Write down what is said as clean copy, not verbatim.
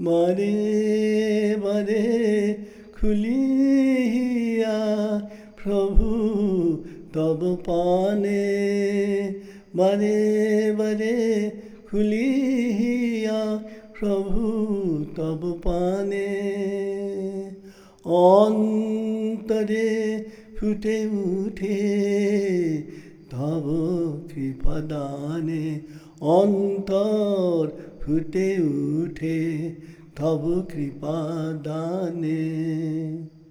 বারে বারে খুলিয়া প্রভু তব পানে, বারে বারে খুলিয়া প্রভু তব পানে। অন্তরে ফুটে উঠে তব কৃপা দানে, অন্তর ফুটে উঠে তব কৃপা দানে।